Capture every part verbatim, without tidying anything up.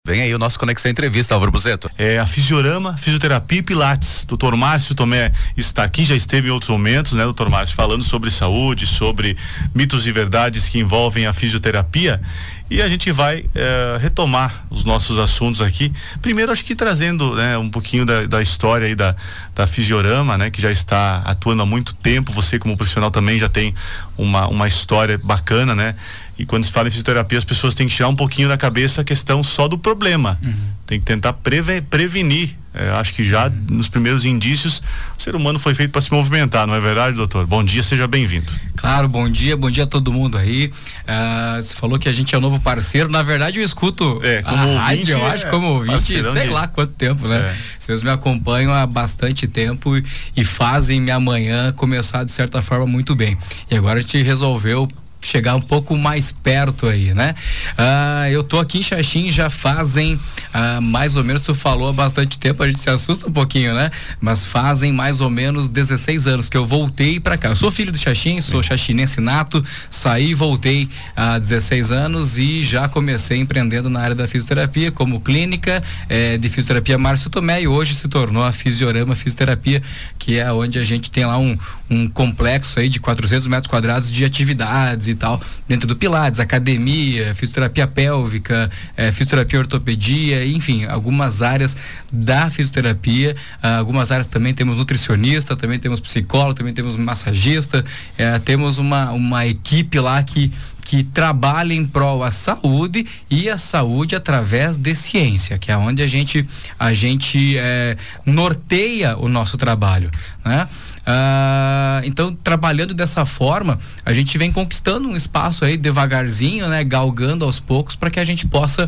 Vem aí o nosso Conexão Entrevista, Álvaro Buzeto. É a Fisiorama, Fisioterapia e Pilates. doutor Márcio Tomé está aqui, já esteve em outros momentos, né, doutor Márcio, falando sobre saúde, sobre mitos e verdades que envolvem a fisioterapia. E a gente vai é, retomar os nossos assuntos aqui. Primeiro, acho que trazendo, né, um pouquinho da, da história aí da, da Fisiorama, né, que já está atuando há muito tempo. Você, como profissional, também já tem uma, uma história bacana, né? E quando se fala em fisioterapia, as pessoas têm que tirar um pouquinho da cabeça a questão só do problema. Uhum. Tem que tentar preve- prevenir. É, acho que já uhum. nos primeiros indícios, o ser humano foi feito para se movimentar, não é verdade, doutor? Bom dia, seja bem-vindo. Claro, bom dia, bom dia a todo mundo aí. Uh, você falou que a gente é um novo parceiro. Na verdade, eu escuto é, como a ouvinte, rádio, eu acho, é, como ouvinte, sei de... lá quanto tempo, né? É. Vocês me acompanham há bastante tempo e, e fazem minha manhã começar de certa forma muito bem. E agora a gente resolveu chegar um pouco mais perto aí, né? Ah, eu tô aqui em Xaxim já fazem ah, mais ou menos, tu falou há bastante tempo, a gente se assusta um pouquinho, né? Mas fazem mais ou menos dezesseis anos que eu voltei pra cá. Eu sou filho de Xaxim, sou xaxinense nato, saí e voltei há dezesseis anos e já comecei empreendendo na área da fisioterapia como clínica eh, de fisioterapia Márcio Tomé, e hoje se tornou a Fisiorama Fisioterapia, que é onde a gente tem lá um, um complexo aí de quatrocentos metros quadrados de atividades e tal, dentro do Pilates, academia, fisioterapia pélvica, eh, fisioterapia ortopedia, enfim, algumas áreas da fisioterapia, ah, algumas áreas também temos nutricionista, também temos psicólogo, também temos massagista, eh, temos uma, uma equipe lá que que trabalha em prol à saúde e a saúde através de ciência, que é onde a gente a gente eh, norteia o nosso trabalho, né? Ah, então, trabalhando dessa forma, a gente vem conquistando um espaço aí devagarzinho, né? Galgando aos poucos para que a gente possa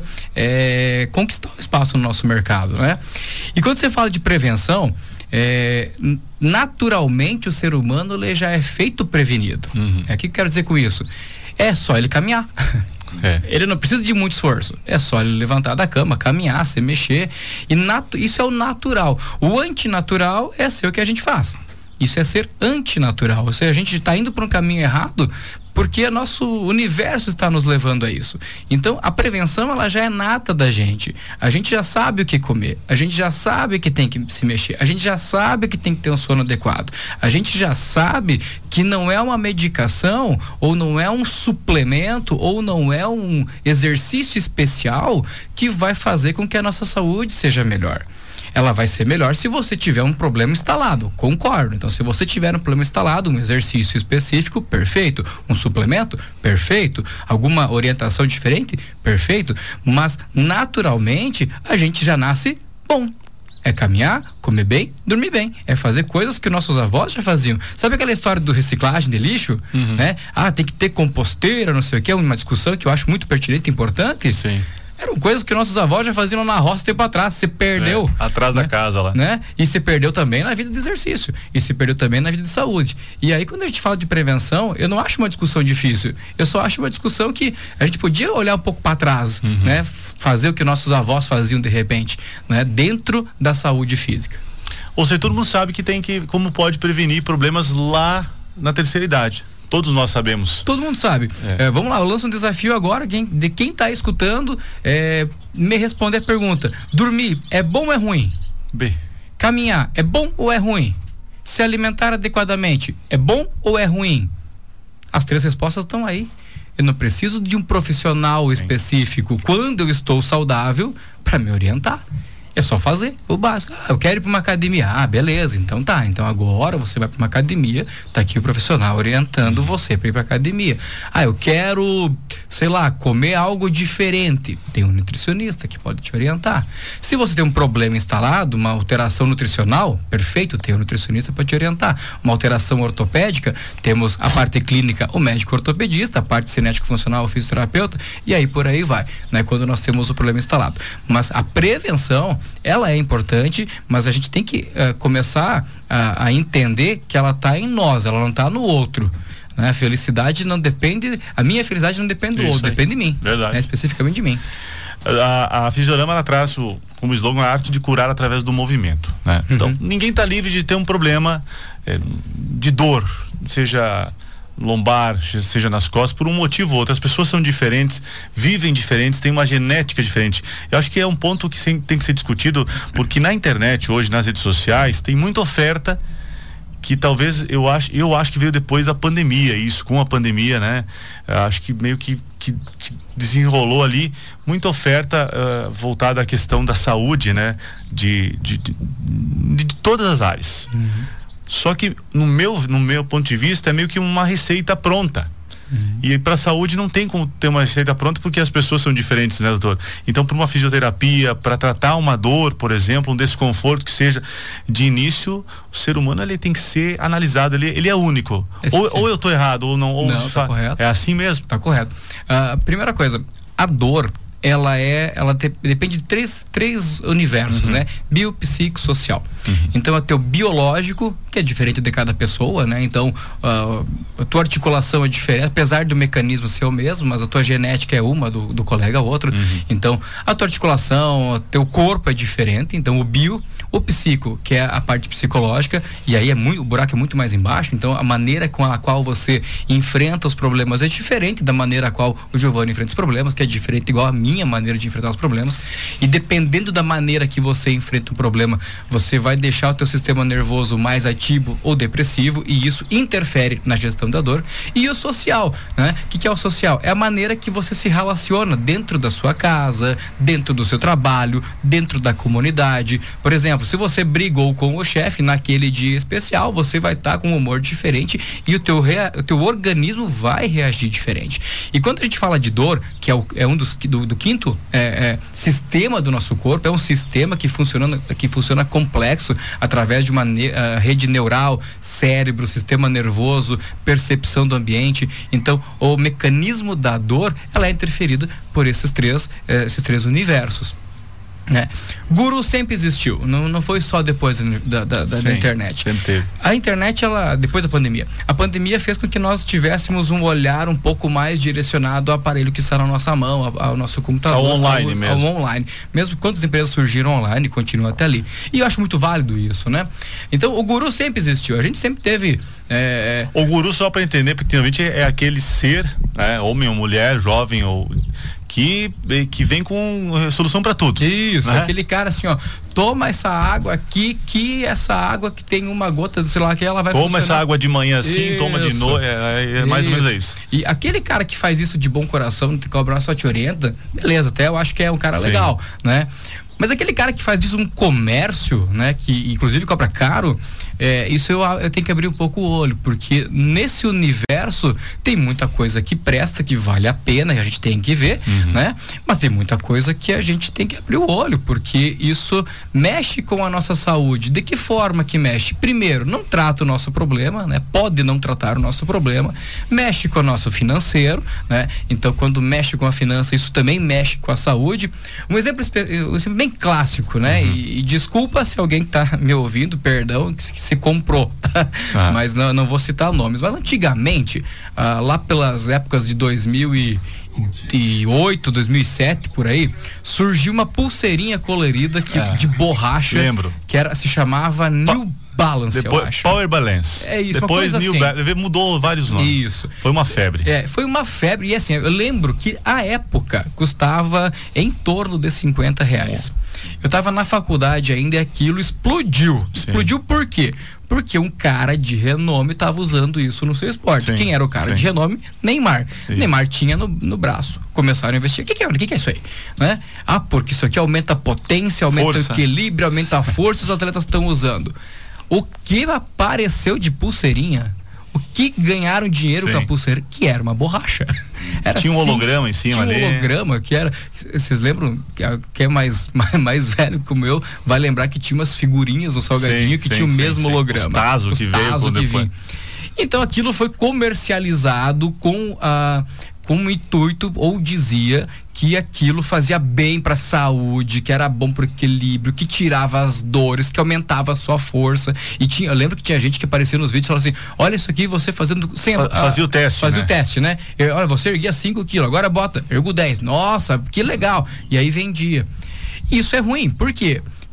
eh, conquistar um espaço no nosso mercado, né? E quando você fala de prevenção, É, naturalmente o ser humano ele já é feito prevenido. Uhum. É, o que eu quero dizer com isso? É só ele caminhar. É. Ele não precisa de muito esforço. É só ele levantar da cama, caminhar, se mexer. E natu- isso é o natural. O antinatural é ser o que a gente faz. Isso é ser antinatural. Ou seja, a gente está indo para um caminho errado porque nosso universo está nos levando a isso. Então, a prevenção, ela já é nata da gente. A gente já sabe o que comer, a gente já sabe que tem que se mexer, a gente já sabe que tem que ter um sono adequado, a gente já sabe que não é uma medicação, ou não é um suplemento, ou não é um exercício especial que vai fazer com que a nossa saúde seja melhor. Ela vai ser melhor se você tiver um problema instalado, concordo. Então, se você tiver um problema instalado, um exercício específico, perfeito. Um suplemento, perfeito. Alguma orientação diferente, perfeito. Mas, naturalmente, a gente já nasce bom. É caminhar, comer bem, dormir bem. É fazer coisas que nossos avós já faziam. Sabe aquela história do reciclagem de lixo? Uhum. Né? Ah, tem que ter composteira, não sei o que, é uma discussão que eu acho muito pertinente e importante. Sim. Eram coisas que nossos avós já faziam na roça tempo atrás. Você perdeu. É, atrás, né? Da casa lá. Né? E se perdeu também na vida de exercício. E se perdeu também na vida de saúde. E aí, quando a gente fala de prevenção, eu não acho uma discussão difícil. Eu só acho uma discussão que a gente podia olhar um pouco para trás, uhum. né? Fazer o que nossos avós faziam de repente, né? Dentro da saúde física. Ou seja, todo mundo sabe que tem que, como pode prevenir problemas lá na terceira idade. Todos nós sabemos. Todo mundo sabe. É. É, vamos lá, eu lanço um desafio agora, quem, de quem está escutando, é, me responder a pergunta: dormir é bom ou é ruim? B. Caminhar é bom ou é ruim? Se alimentar adequadamente é bom ou é ruim? As três respostas estão aí. Eu não preciso de um profissional Sim. específico quando eu estou saudável para me orientar. É só fazer o básico. Ah, eu quero ir para uma academia. Ah, beleza, então tá. Então agora você vai para uma academia, tá aqui o profissional orientando você para ir para academia. Ah, eu quero, sei lá, comer algo diferente. Tem um nutricionista que pode te orientar. Se você tem um problema instalado, uma alteração nutricional, perfeito, tem um nutricionista para te orientar. Uma alteração ortopédica, temos a parte clínica, o médico ortopedista, a parte cinético funcional, o fisioterapeuta, e aí por aí vai, né? Quando nós temos o problema instalado. Mas a prevenção, ela é importante, mas a gente tem que uh, começar a, a entender que ela está em nós, ela não está no outro, né? A felicidade não depende, a minha felicidade não depende do Isso outro, aí. Depende de mim, né? Especificamente de mim. A, a Fisiorama, ela traz o, como slogan, a arte de curar através do movimento, né? Então, uhum. ninguém está livre de ter um problema é, de dor, seja lombar, seja nas costas, por um motivo ou outro. As pessoas são diferentes, vivem diferentes, têm uma genética diferente. Eu acho que é um ponto que tem que ser discutido, porque na internet hoje, nas redes sociais, tem muita oferta que talvez eu acho, eu acho que veio depois da pandemia, isso com a pandemia, né? Eu acho que meio que, que, que desenrolou ali muita oferta uh, voltada à questão da saúde, né? De, de, de, de, de todas as áreas. Uhum. Só que no meu, no meu ponto de vista é meio que uma receita pronta. Uhum. E para a saúde não tem como ter uma receita pronta, porque as pessoas são diferentes, né, doutor? Então, para uma fisioterapia, para tratar uma dor, por exemplo, um desconforto que seja de início, o ser humano ele tem que ser analisado, ele, ele é único. Ou, ou eu estou errado, ou não. Ou não, tá correto. É assim mesmo? Tá correto. Uh, primeira coisa, a dor, ela é, ela te, depende de três, três universos, uhum. né? Bio, psico, social. Uhum. Então, é o teu biológico, que é diferente de cada pessoa, né? Então, uh, a tua articulação é diferente, apesar do mecanismo ser o mesmo, mas a tua genética é uma, do, do colega outro. Uhum. Então, a tua articulação, o teu corpo é diferente. Então, o bio, o psico, que é a parte psicológica, e aí é muito, o buraco é muito mais embaixo. Então, a maneira com a qual você enfrenta os problemas é diferente da maneira a qual o Giovanni enfrenta os problemas, que é diferente igual a minha maneira de enfrentar os problemas. E dependendo da maneira que você enfrenta um problema, você vai deixar o teu sistema nervoso mais ativo ou depressivo, e isso interfere na gestão da dor. E o social, né? O que, que é o social? É a maneira que você se relaciona dentro da sua casa, dentro do seu trabalho, dentro da comunidade. Por exemplo, se você brigou com o chefe naquele dia especial, você vai estar tá com um humor diferente e o teu, rea, o teu organismo vai reagir diferente. E quando a gente fala de dor, que é, o, é um dos do, do quinto é, é, sistema do nosso corpo, é um sistema que funciona, que funciona complexo através de uma ne, uh, rede neural, cérebro, sistema nervoso, percepção do ambiente. Então, o mecanismo da dor, ela é interferida por esses três, eh, esses três universos. Né? Guru sempre existiu, não, não foi só depois da, da, da, Sim, da internet. Sempre teve. A internet, ela, depois da pandemia, a pandemia fez com que nós tivéssemos um olhar um pouco mais direcionado ao aparelho que está na nossa mão, ao, ao nosso computador, ao online ao, mesmo. Ao online. Mesmo quantas empresas surgiram online e continuam até ali. E eu acho muito válido isso, né? Então, o guru sempre existiu. A gente sempre teve. É... O guru, só para entender, porque realmente é aquele ser, né, homem ou mulher, jovem ou. Que, que vem com solução para tudo. Isso, né? Aquele cara assim, ó, toma essa água aqui, que essa água que tem uma gota, sei lá, que ela vai Toma funcionar. essa água de manhã assim, isso. Toma de noite, é, é mais ou menos isso. E aquele cara que faz isso de bom coração, não te cobrar, só te orienta, beleza, até eu acho que é um cara Sim. legal, né? Mas aquele cara que faz disso um comércio, né, que inclusive cobra caro, é, isso eu, eu tenho que abrir um pouco o olho, porque nesse universo tem muita coisa que presta, que vale a pena, e a gente tem que ver, uhum. né? Mas tem muita coisa que a gente tem que abrir o olho, porque isso mexe com a nossa saúde. De que forma que mexe? Primeiro, não trata o nosso problema, né? Pode não tratar o nosso problema, mexe com o nosso financeiro, né? Então, quando mexe com a finança, isso também mexe com a saúde. Um exemplo, um exemplo bem clássico, né? Uhum. E, e desculpa se alguém que tá me ouvindo, perdão, que, que se comprou, ah. mas não, não vou citar nomes, mas antigamente, ah, lá pelas épocas de dois mil e oito, dois mil e sete, por aí, surgiu uma pulseirinha colorida que, ah. de borracha, lembro, que era, se chamava New Balance, depois, eu acho. Power Balance. É isso, depois New assim. Balance, mudou vários nomes. Isso. Foi uma febre. É, foi uma febre, e assim, eu lembro que a época custava em torno de cinquenta reais. É. Eu tava na faculdade ainda e aquilo explodiu. Sim. Explodiu por quê? Porque um cara de renome tava usando isso no seu esporte. Sim. Quem era o cara Sim. de renome? Neymar. Isso. Neymar tinha no, no braço. Começaram a investir. O que, que é? O que, que é isso aí? Né? Ah, porque isso aqui aumenta a potência, aumenta força. O equilíbrio, aumenta a força, os atletas estão usando. O que apareceu de pulseirinha, o que ganharam dinheiro Sim. com a pulseira, que era uma borracha. Era tinha um assim, holograma em cima ali. Tinha um holograma que era, vocês lembram, que é mais, mais, mais velho como eu, vai lembrar que tinha umas figurinhas no salgadinho sim, que sim, tinha o sim, mesmo sim. holograma. Os Tazo que veio que vinha. Então aquilo foi comercializado com a com o intuito, ou dizia que aquilo fazia bem para a saúde, que era bom para o equilíbrio, que tirava as dores, que aumentava a sua força. E tinha, eu lembro que tinha gente que aparecia nos vídeos e falava assim: olha isso aqui, você fazendo sem, fazia a, o teste, fazia né? o teste, né? Eu, olha, você erguia cinco quilos, agora bota, ergo dez. Nossa, que legal. E aí vendia. Isso é ruim, por quê?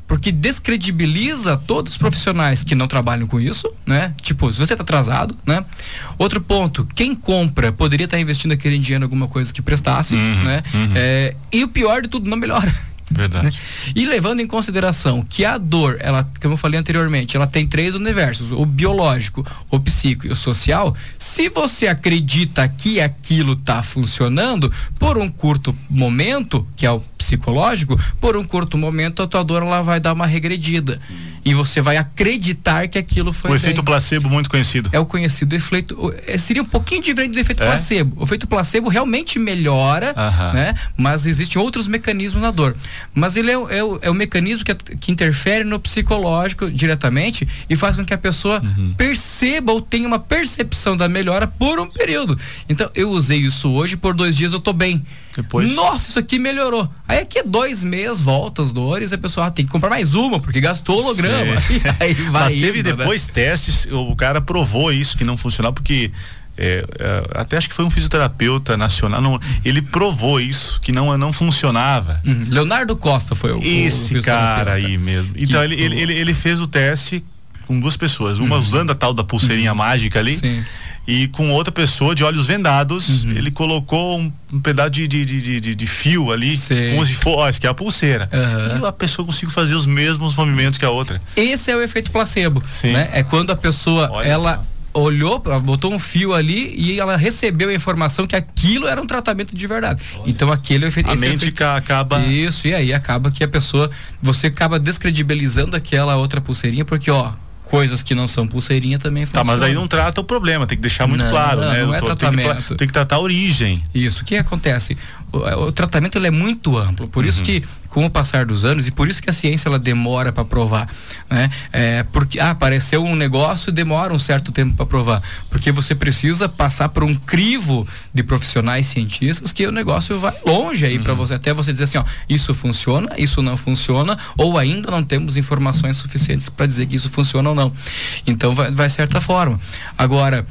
Porque descredibiliza todos os profissionais que não trabalham com isso, né? Tipo, se você tá atrasado, né? Outro ponto, quem compra poderia estar investindo aquele dinheiro em alguma coisa que prestasse, uhum, né? Uhum. É, e o pior de tudo, não melhora. Verdade. Né? E levando em consideração que a dor, ela, como eu falei anteriormente, ela tem três universos: o biológico, o psíquico e o social. Se você acredita que aquilo está funcionando, por um curto momento, que é o psicológico, por um curto momento a tua dor ela vai dar uma regredida. E você vai acreditar que aquilo foi o bem. efeito placebo muito conhecido. É o conhecido efeito, seria um pouquinho diferente do efeito é? placebo. O efeito placebo realmente melhora, uh-huh. né? Mas existem outros mecanismos na dor. Mas ele é, é, o, é o mecanismo que, que interfere no psicológico diretamente e faz com que a pessoa uhum. perceba ou tenha uma percepção da melhora por um período. Então, eu usei isso hoje, por dois dias eu tô bem. Depois... Nossa, isso aqui melhorou. Aí aqui é dois meses, volta as dores, a pessoa ah, tem que comprar mais uma, porque gastou o holograma. E aí vai Mas teve indo, depois né? testes, o cara provou isso, que não funcionava, porque é, é, até acho que foi um fisioterapeuta nacional, não, ele provou isso, que não, não funcionava. Uhum. Leonardo Costa foi o Esse o cara aí mesmo. Então ele, ele, ele, ele fez o teste com duas pessoas, uma uhum. usando a tal da pulseirinha uhum. mágica ali. Sim. E com outra pessoa de olhos vendados, uhum. ele colocou um, um pedaço de, de, de, de, de fio ali, Sim. como se fosse, ó, isso que é a pulseira. Uhum. E a pessoa conseguiu fazer os mesmos movimentos que a outra. Esse é o efeito placebo. Sim. Né? É quando a pessoa, Olha ela só. olhou, botou um fio ali e ela recebeu a informação que aquilo era um tratamento de verdade. Olha. Então aquele é o efeito. A mente efeito, acaba... Isso, e aí acaba que a pessoa, você acaba descredibilizando aquela outra pulseirinha, porque ó, coisas que não são pulseirinha também funcionam. Tá, mas aí não trata o problema, tem que deixar muito não, claro, não, né? Não é doutor? tratamento. Tem que, tem que tratar a origem. Isso, o que acontece? O, o tratamento ele é muito amplo, por uhum. isso que com o passar dos anos, e por isso que a ciência ela demora para provar, né? É, porque ah, apareceu um negócio e demora um certo tempo para provar, porque você precisa passar por um crivo de profissionais cientistas que o negócio vai longe aí uhum. para você, até você dizer assim, ó, isso funciona, isso não funciona, ou ainda não temos informações suficientes para dizer que isso funciona ou não. Então vai, vai certa forma. Agora,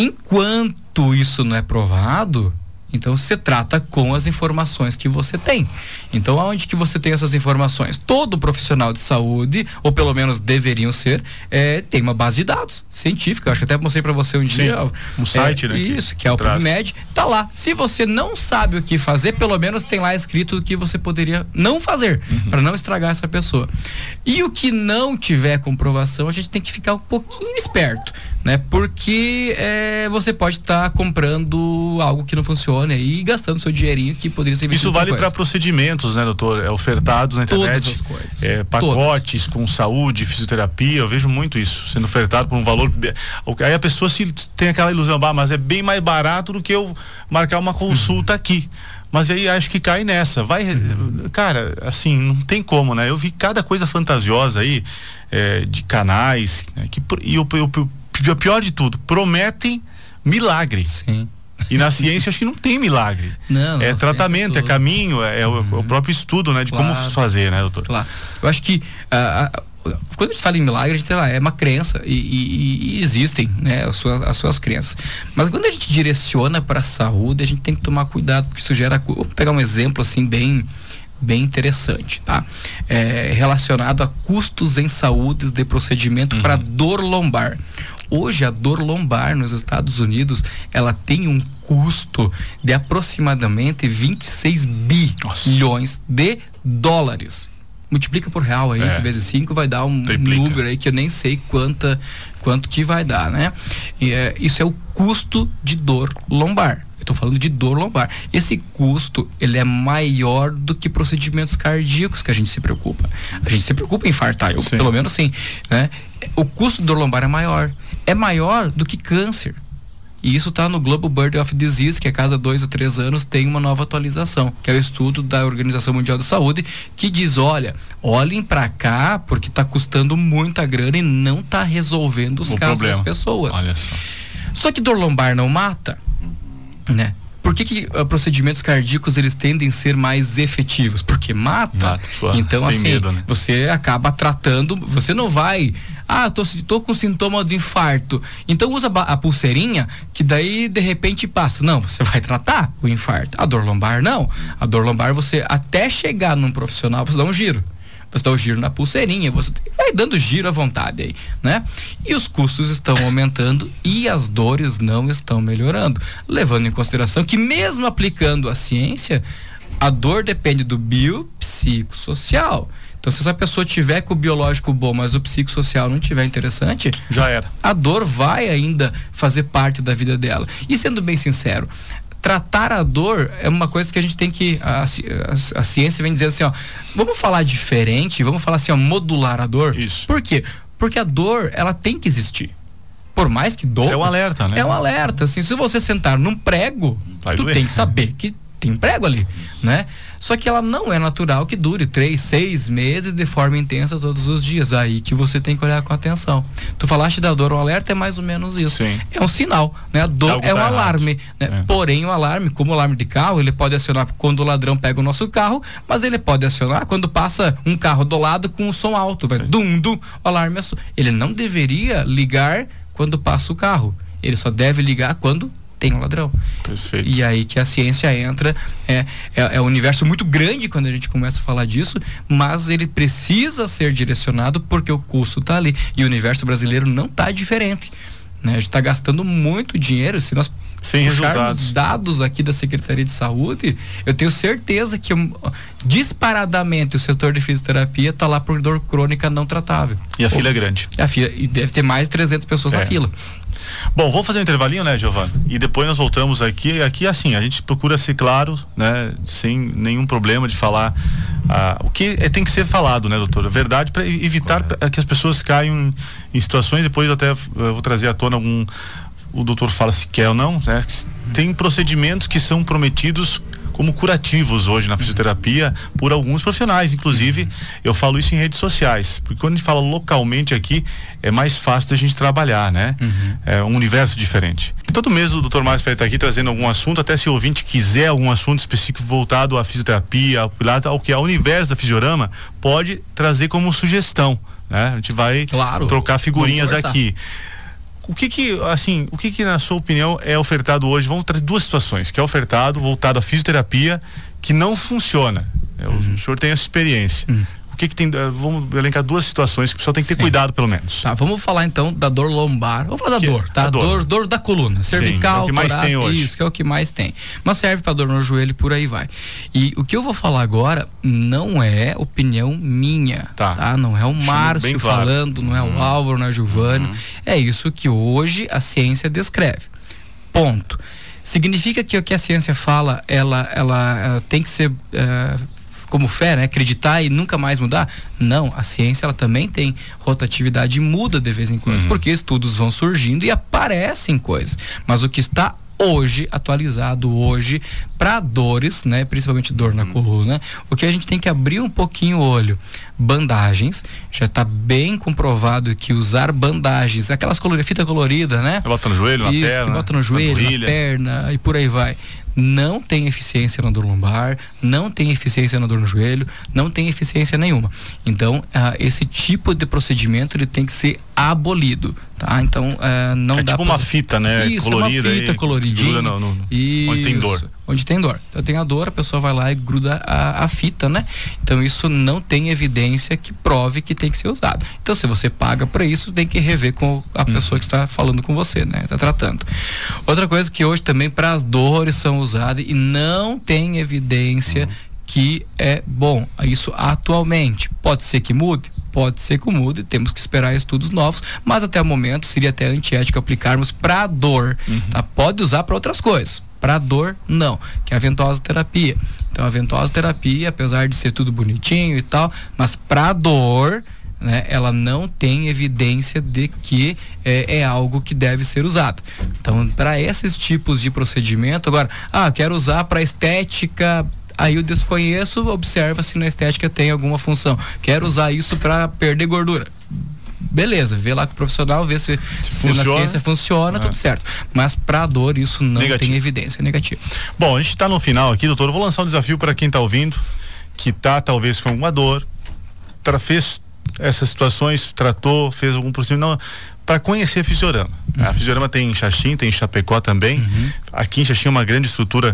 enquanto isso não é provado, então você trata com as informações que você tem. Então aonde que você tem essas informações? Todo profissional de saúde, ou pelo menos deveriam ser, é, tem uma base de dados científica. Eu acho que até mostrei para você um Sim, dia. Um é, site, né? Isso, que é o PubMed. Tá lá. Se você não sabe o que fazer, pelo menos tem lá escrito o que você poderia não fazer, uhum. para não estragar essa pessoa. E o que não tiver comprovação, a gente tem que ficar um pouquinho esperto, né? Porque é, você pode estar tá comprando algo que não funciona e gastando seu dinheirinho que poderia ser investido. Isso vale para procedimentos, né, doutor? É ofertados na internet. Todas as coisas. É, pacotes Todas. com saúde, fisioterapia, eu vejo muito isso sendo ofertado por um valor. Aí a pessoa se tem aquela ilusão, ah, mas é bem mais barato do que eu marcar uma consulta uhum. aqui. Mas aí acho que cai nessa. Vai, uhum. cara, assim, não tem como, né? Eu vi cada coisa fantasiosa aí, é, de canais, né, que, e o, o, o pior de tudo, prometem milagre. Sim. E na ciência acho que não tem milagre. Não, é não, tratamento, é, é caminho, é, é, uhum. o, é o próprio estudo, né? De claro. como fazer, né, doutor? Claro. Eu acho que uh, uh, quando a gente fala em milagre, a gente lá, é uma crença e, e, e existem, né, as suas, as suas crenças. Mas quando a gente direciona para a saúde, a gente tem que tomar cuidado, porque isso gera. Vou pegar um exemplo assim bem bem interessante, tá? É, relacionado a custos em saúde de procedimento uhum. para dor lombar. Hoje a dor lombar nos Estados Unidos, ela tem um custo de aproximadamente vinte e seis bilhões de dólares. Multiplica por real aí, é. que vezes cinco vai dar um Triplica. número aí que eu nem sei quanta, quanto que vai dar, né? E, é, isso é o custo de dor lombar. Eu tô falando de dor lombar. Esse custo, ele é maior do que procedimentos cardíacos que a gente se preocupa. A gente se preocupa em infartar, eu, pelo menos sim, né? O custo de dor lombar é maior. É maior do que câncer. E isso está no Global Burden of Disease, que a cada dois ou três anos tem uma nova atualização, que é o estudo da Organização Mundial da Saúde, que diz, olha, olhem para cá, porque está custando muita grana e não está resolvendo os o casos problema. das pessoas. Olha só. Só que dor lombar não mata, né? Por que que uh, procedimentos cardíacos eles tendem a ser mais efetivos? Porque mata. mata sua, então assim, medo, né? Você acaba tratando, você não vai, ah, tô, tô com sintoma de infarto, então usa a pulseirinha que daí de repente passa. Não, você vai tratar o infarto. A dor lombar não. A dor lombar você até chegar num profissional, você dá um giro. você dá o giro na pulseirinha, você vai dando giro à vontade aí, né? E os custos estão aumentando e as dores não estão melhorando, levando em consideração que mesmo aplicando a ciência, a dor depende do biopsicossocial. Então, se essa pessoa tiver com o biológico bom, mas o psicossocial não tiver interessante, já era. A dor vai ainda fazer parte da vida dela. E sendo bem sincero, tratar a dor é uma coisa que a gente tem que, a, a, a ciência vem dizer assim, ó, vamos falar diferente, vamos falar assim, ó, modular a dor. Isso. Por quê? Porque a dor, ela tem que existir. Por mais que dor. É um alerta, né? É um alerta, assim, se você sentar num prego, vai tu doer. Tem que saber que tem prego ali, né? Só que ela não é natural que dure três, seis meses de forma intensa todos os dias. Aí que você tem que olhar com atenção. Tu falaste da dor, o alerta é mais ou menos isso. Sim. É um sinal, né? A dor é um tá alarme, né? É. Porém, o alarme, como o alarme de carro, ele pode acionar quando o ladrão pega o nosso carro, mas ele pode acionar quando passa um carro do lado com um som alto, vai é. dum, dum, o alarme aciona. Ele não deveria ligar quando passa o carro. Ele só deve ligar quando tem um ladrão. Perfeito. E aí que a ciência entra, é, é, é um universo muito grande quando a gente começa a falar disso, mas ele precisa ser direcionado porque o custo está ali, e o universo brasileiro não está diferente, né? A gente está gastando muito dinheiro. Se nós sem resultados, dados aqui da Secretaria de Saúde, eu tenho certeza que um, disparadamente o setor de fisioterapia está lá por dor crônica não tratável. E a Ou, fila é grande. A fila, e deve ter mais de trezentas pessoas é. na fila. Bom, vamos fazer um intervalinho, né, Giovana? E depois nós voltamos aqui. Aqui, assim, a gente procura ser claro, né, sem nenhum problema de falar ah, o que é, tem que ser falado, né, doutora? Verdade, para evitar Correto. que as pessoas caiam em, em situações. Depois eu até eu vou trazer à tona algum. O doutor fala se quer ou não, né? Tem procedimentos que são prometidos como curativos hoje na fisioterapia por alguns profissionais, inclusive eu falo isso em redes sociais, porque quando a gente fala localmente aqui é mais fácil da gente trabalhar, né? Uhum. É um universo diferente. Todo mês o doutor Márcio vai estar aqui trazendo algum assunto, até se o ouvinte quiser algum assunto específico voltado à fisioterapia, ao pilates, ao que é o universo da Fisiorama, pode trazer como sugestão, né? A gente vai claro. trocar figurinhas aqui. O que que, assim, o que que na sua opinião é ofertado hoje? Vamos trazer duas situações, que é ofertado, voltado à fisioterapia, que não funciona. Uhum. O senhor tem essa experiência. Uhum. O que que tem, vamos elencar duas situações que o pessoal tem que ter Sim. cuidado, pelo menos. Tá, vamos falar então da dor lombar. Vamos falar da que, dor, tá? Dor. dor, dor da coluna, cervical, Sim, é o que mais torácica, tem hoje. Isso, que é o que mais tem. Mas serve para dor no joelho e por aí vai. E o que eu vou falar agora não é opinião minha, tá? tá? Não é o Márcio claro. falando, não é o hum. Álvaro, não é o Giovanni. Hum. É isso que hoje a ciência descreve. Ponto. Significa que o que a ciência fala, ela, ela, ela tem que ser uh, como fé, né? Acreditar e nunca mais mudar? Não, a ciência ela também tem rotatividade e muda de vez em quando, uhum. porque estudos vão surgindo e aparecem coisas. Mas o que está hoje, atualizado hoje, para dores, né? Principalmente dor na coluna, o que a gente tem que abrir um pouquinho o olho. Bandagens, já está bem comprovado que usar bandagens, aquelas coloridas, fita colorida, né? Bota no joelho, Isso, na perna. Que bota no joelho, na, na perna e por aí vai. Não tem eficiência na dor lombar, não tem eficiência na dor no joelho, não tem eficiência nenhuma. Então, uh, esse tipo de procedimento ele tem que ser abolido, tá? Então, uh, não é dá tipo pra... uma fita, né? Isso, colorida. Uma fita aí, coloridinha. No, no, no, Isso, onde tem dor. Onde tem dor. Então tem a dor, a pessoa vai lá e gruda a, a fita, né? Então isso não tem evidência que prove que tem que ser usado. Então se você paga para isso, tem que rever com a hum. pessoa que está falando com você, né? Está tratando. Outra coisa que hoje também para as dores são usadas e não tem evidência hum. que é bom. Isso atualmente. Pode ser que mude? Pode ser que mude, temos que esperar estudos novos, mas até o momento seria até antiético aplicarmos para dor, uhum. tá? Pode usar para outras coisas, para dor não, que é a ventosoterapia. Então a ventosoterapia, apesar de ser tudo bonitinho e tal, mas para dor, né, ela não tem evidência de que é, é algo que deve ser usado. Então para esses tipos de procedimento, agora, ah, quero usar para estética. Aí eu desconheço, observa se na estética tem alguma função. Quero usar isso para perder gordura. Beleza, vê lá com o profissional, vê se, se, se na ciência funciona, ah. tudo certo. Mas para dor isso não negativo. tem evidência, é negativo. Bom, a gente está no final aqui, doutor. Eu vou lançar um desafio para quem está ouvindo, que está talvez com alguma dor, tra- fez essas situações, tratou, fez algum procedimento, para conhecer a Fisiorama. Uhum. A Fisiorama tem em Xaxim, tem em Chapecó também. Uhum. Aqui em Xaxim é uma grande estrutura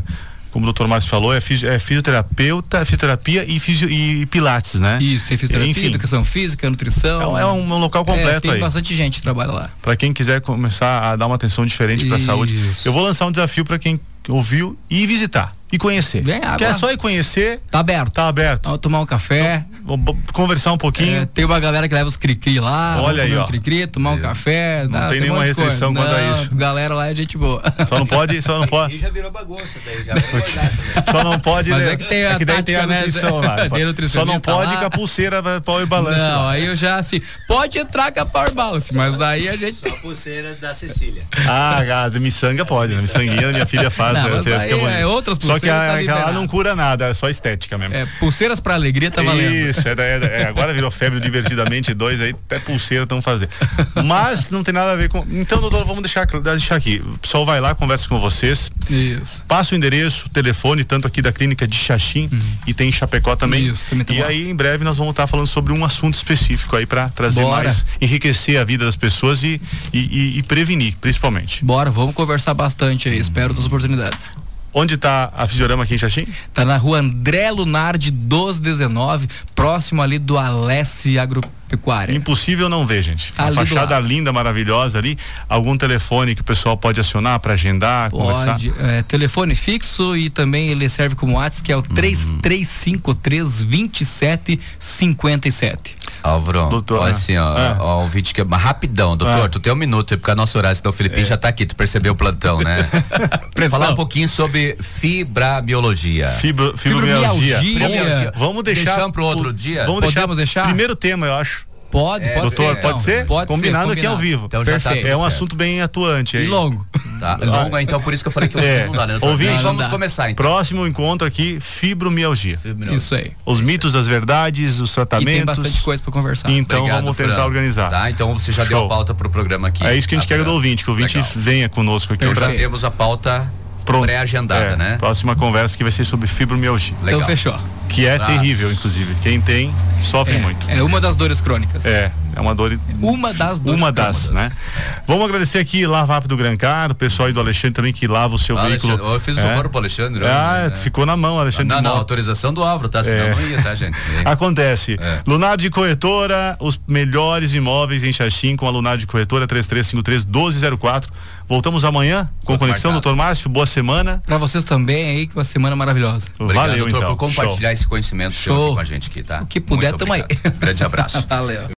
como o doutor Márcio falou, é, fisi, é fisioterapeuta, fisioterapia e, fisio, e pilates, né? Isso, tem fisioterapia, enfim, educação física, nutrição. É, é um, um local completo é, tem aí. Tem bastante gente que trabalha lá. Para quem quiser começar a dar uma atenção diferente para a saúde. Eu vou lançar um desafio para quem ouviu e visitar e conhecer. Vem, Quer só ir conhecer? Tá aberto. Tá aberto. Vamos tomar um café. Vamos conversar um pouquinho. É, tem uma galera que leva os cri-cri lá. Olha aí, ó. Um cri-cri, tomar um é. café. Não dá, tem, tem nenhuma um restrição quanto a isso. Galera lá é gente boa. Só não pode, só não pode. E já virou bagunça, daí já vai engordar. Só não pode. Mas né? é que tem a é que daí tem a nutrição lá. Só não pode lá. Com a pulseira Power Balance. Não, lá. Aí eu já assim, pode entrar com a Power Balance, mas daí a gente. Só a pulseira da Cecília. Ah, gata, miçanga pode, né? Miçanguinha, minha filha faz. Não, é, fica é outras pulseiras. Só que a, tá aquela não cura nada, é só estética mesmo. É, pulseiras pra alegria tá valendo. Isso, é, é, é, agora virou febre divertidamente dois, aí até pulseira estão fazendo. Mas não tem nada a ver com. Então, doutor, vamos deixar, deixar aqui. O pessoal vai lá, conversa com vocês. Isso. Passa o endereço, telefone, tanto aqui da clínica de Xaxim uhum. e tem em Chapecó também. Isso, também tá e bom. Aí, em breve, nós vamos estar falando sobre um assunto específico aí para trazer Bora. mais, enriquecer a vida das pessoas e, e, e, e prevenir, principalmente. Bora, vamos conversar bastante aí. Espero das oportunidades. Onde está a Fisiorama aqui em Xaxim? Tá na rua André Lunardi doze dezenove, próximo ali do Alessi Agropecuária. Impossível não ver, gente. Ali Uma fachada linda, maravilhosa ali. Algum telefone que o pessoal pode acionar para agendar, pode, conversar? É, telefone fixo e também ele serve como WhatsApp, que é o três três cinco três, dois sete cinco sete. Álvaro, doutor, olha assim, ó, é. ó, o vídeo que é rapidão, doutor, é. tu tem um minuto, porque a nossa horário, senão o Filipinho é. já tá aqui, tu percebeu o plantão, né? Falar um pouquinho sobre fibrabiologia. Fibro, fibromialgia. Fibromialgia. Vamos, vamos deixar. Deixamos pro outro dia? Vamos Podemos deixar, deixar? Primeiro tema, eu acho. Pode, é, pode doutor, ser. pode não, ser? Pode combinado, ser, aqui ao vivo. Então já Perfeito. tá é um certo. assunto bem atuante aí. E longo. Tá, longo, então por isso que eu falei que é. não dá, né? Ouvinte, não, vamos dá. começar então. Próximo encontro aqui, fibromialgia. fibromialgia. Isso aí. Os Isso mitos, aí. as verdades, os tratamentos. E tem bastante coisa para conversar. Então Obrigado, vamos tentar Fran. organizar. Tá, então você já Show. deu a pauta pro programa aqui. É isso que a gente tá, quer do ouvinte, que o ouvinte Legal. venha conosco aqui. Então pra... já temos a pauta Pronto. pré-agendada, é, né? Próxima conversa que vai ser sobre fibromialgia. Legal. Então fechou. Que é Nossa. terrível, inclusive. Quem tem, sofre é, muito. É uma das dores crônicas. É, é uma dor. Uma das dores Uma das, crônicas. né? Vamos agradecer aqui Lava Rápido Grancar, o pessoal aí do Alexandre também que lava o seu Ah, veículo. Eu fiz o é. socorro pro Alexandre. Ah, né? ficou na mão, Alexandre. Não, de não, moto. autorização do Álvaro, tá? Senão É. não ia, tá, gente? É. Acontece. É. Lunardi Corretora, os melhores imóveis em Xaxim com a Lunardi Corretora, três três cinco três, um dois zero quatro. Voltamos amanhã com Outro conexão, marcado. doutor Márcio. Boa semana. Pra vocês também aí, que uma semana maravilhosa. Obrigado, Valeu, doutor, então. por compartilhar Show. esse conhecimento seu Show. aqui com a gente aqui, tá? O que puder, Muito tamo aí. obrigado. Grande abraço. Valeu.